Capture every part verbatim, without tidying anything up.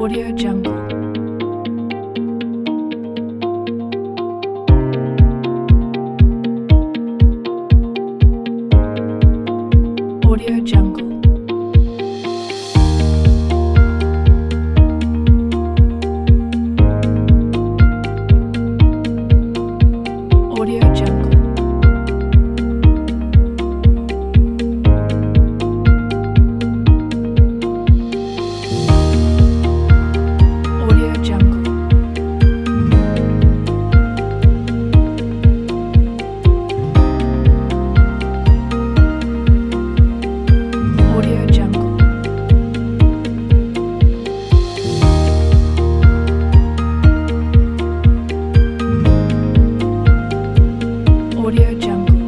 Audio Jungle. Audio Jungle. Audio Jungle. Audio Jungle. Audio Jungle. Audio Jungle.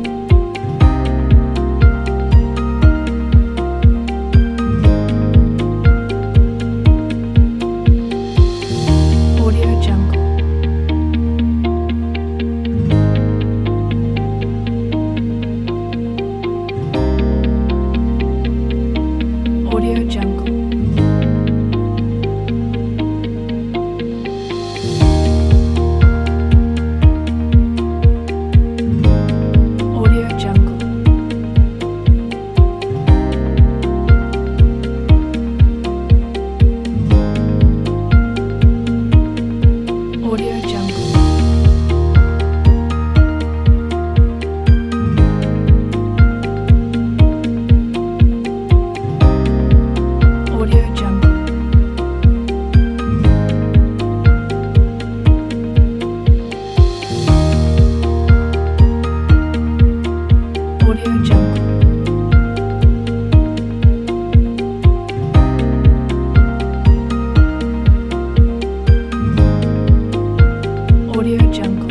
Audio Jungle. Audio Jungle. Audio Jungle. Audio Jungle. Audio Jungle. Audio Jungle. Audio Jungle.